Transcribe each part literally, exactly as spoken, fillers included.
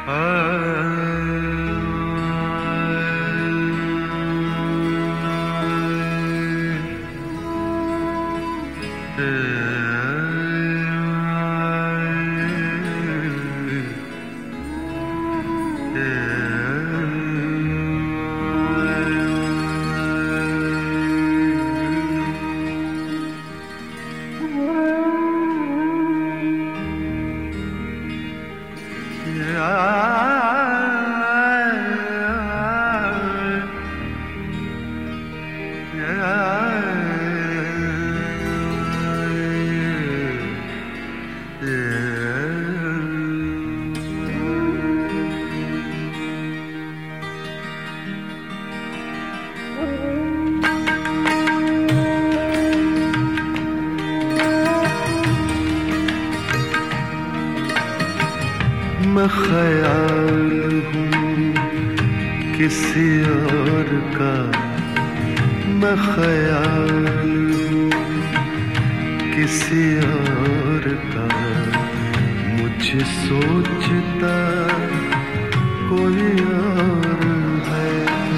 मैं ख्याल हूँ किसी और का, मैं ख्याल हूँ किसी और का, मुझे सोचता कोई और है।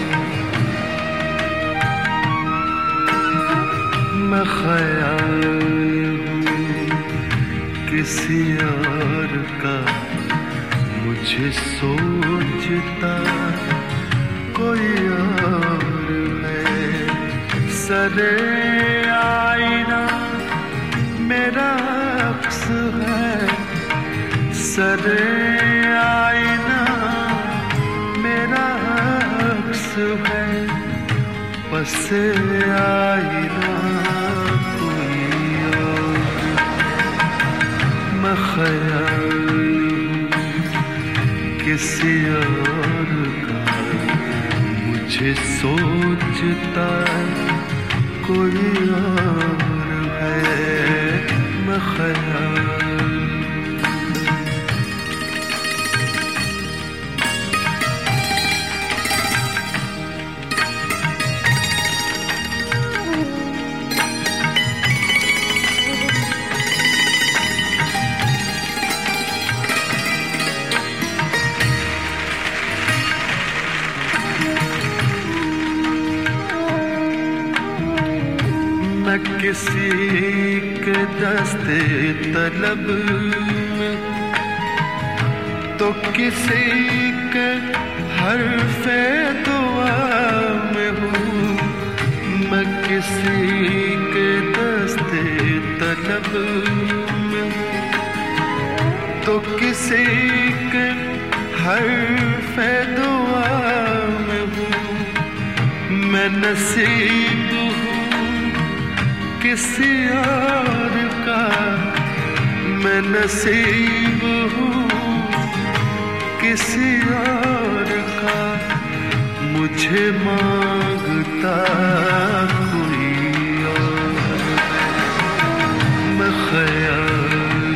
मैं ख्याल हूँ किसी और का, मुझे सोचता कोई और है। सरे आईना मेरा अक्स है, सरे आईना मेरा अक्स है, पसे आईना कोई और। मैं ख्याल किसी और का, मुझे सोचता कोई और है। मैं ख्याल न किसी के दस्ते तलब में, तो किसी के हर्फे दुआ में हूँ। मैं किसी के दस्ते तलब में, तो किसी के हर्फे दुआ में हूँ। मैं नसीब किसी और का, मैं नसीब हूँ किसी और का, मुझे मांगता कोई और। मैं ख्याल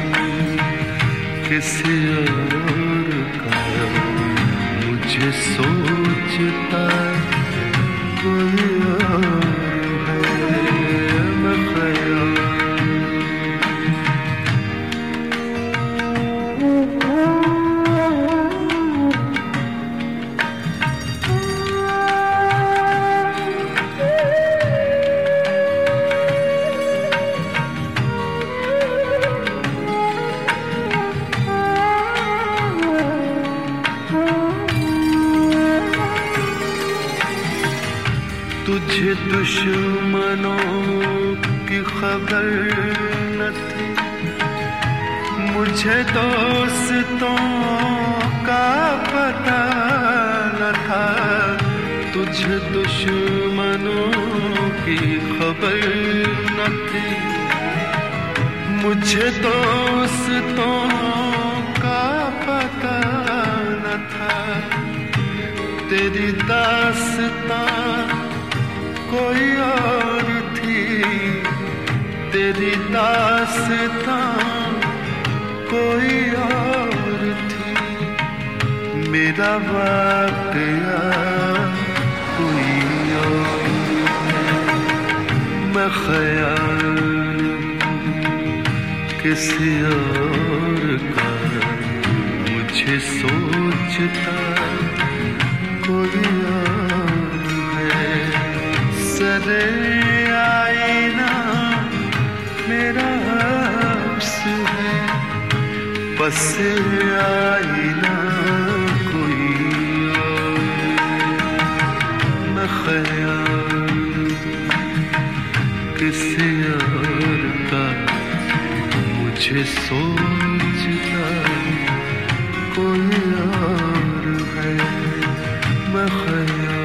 किसी और का, मुझे सोचता कोई और। तुझे दुश्मनों की खबर न थी, मुझे दोस्तों का पता न था। तुझे दुश्मनों की खबर न थी, मुझे दोस्तों का पता न था। तेरी दास्तां कोई और थी, तेरी दास्तां कोई और थी। मेरा वाक़या कोई और। मैं ख्याल किसी और का, मुझे मुझे सोचता कोई और है। सरे आईना मेरा हब्स है, बस आईना कोई और। मैं ख्याल किसी और का मुझे सोचता कोई और है। मैं ख्याल